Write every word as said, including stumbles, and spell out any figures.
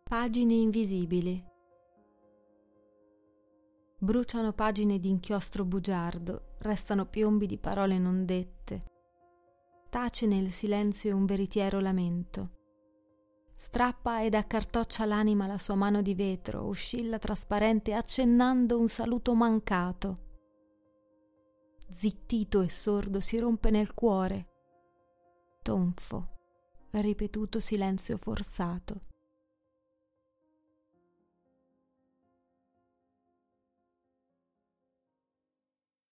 Pagine invisibili. Bruciano pagine d'inchiostro bugiardo, restano piombi di parole non dette. Tace nel silenzio un veritiero lamento. Strappa ed accartoccia l'anima la sua mano di vetro, oscilla trasparente accennando un saluto mancato. Zittito e sordo si rompe nel cuore. Tonfo, ripetuto silenzio forzato.